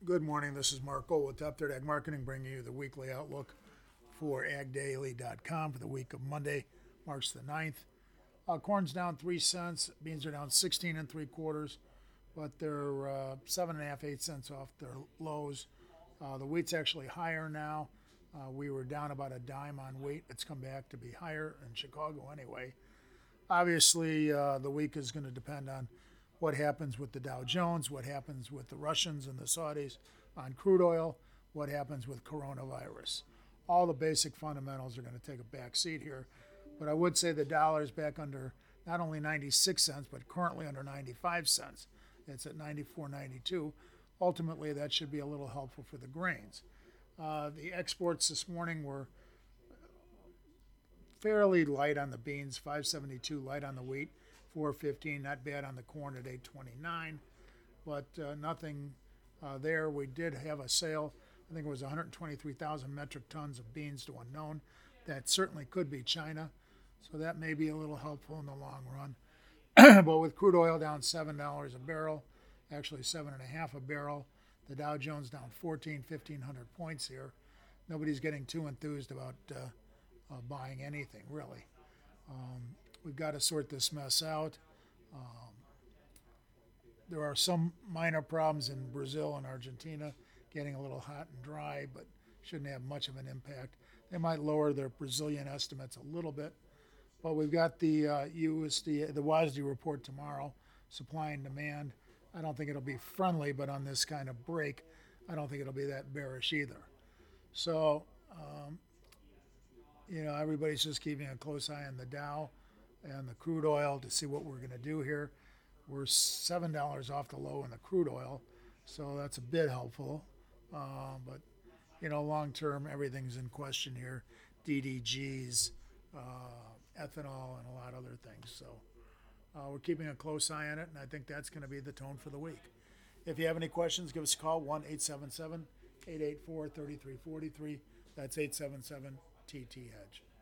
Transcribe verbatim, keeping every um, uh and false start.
Good morning. This is Mark Gold with Top thirty Ag Marketing, bringing you the weekly outlook for ag daily dot com for the week of Monday, March the ninth. Uh, corn's down three cents. Beans are down sixteen and three quarters, but they're uh, seven and a half, eight cents off their lows. Uh, the wheat's actually higher now. Uh, we were down about a dime on wheat. It's come back to be higher in Chicago anyway. Obviously, uh, the week is going to depend on what happens with the Dow Jones, what happens with the Russians and the Saudis on crude oil, what happens with coronavirus. All the basic fundamentals are going to take a back seat here. But I would say the dollar is back under not only ninety-six cents, but currently under ninety-five cents. It's at ninety-four ninety-two. Ultimately, that should be a little helpful for the grains. Uh, the exports this morning were fairly light on the beans, five seventy-two, light on the wheat, four fifteen, not bad on the corn at eight twenty-nine, but uh, nothing uh, there. We did have a sale, I think it was one hundred twenty-three thousand metric tons of beans to unknown. That certainly could be China, so that may be a little helpful in the long run. But with crude oil down seven dollars a barrel, actually seven and a half a barrel, the Dow Jones down fourteen, fifteen hundred points here. Nobody's getting too enthused about uh, uh, buying anything, really. Um, we've got to sort this mess out. Um, there are some minor problems in Brazil and Argentina, getting a little hot and dry, but shouldn't have much of an impact. They might lower their Brazilian estimates a little bit. But we've got the uh, U S D A, the W A S D report tomorrow, supply and demand. I don't think it'll be friendly, but on this kind of break, I don't think it'll be that bearish either. So, um, you know, everybody's just keeping a close eye on the Dow and the crude oil to see what we're going to do here. We're seven dollars off the low in the crude oil, so that's a bit helpful. Uh, but, you know, long term, everything's in question here. D D Gs, uh, ethanol, and a lot of other things. So uh, we're keeping a close eye on it, and I think that's going to be the tone for the week. If you have any questions, give us a call, one eight seven seven, eight eight four, three three four three. That's eight seven seven T T Hedge.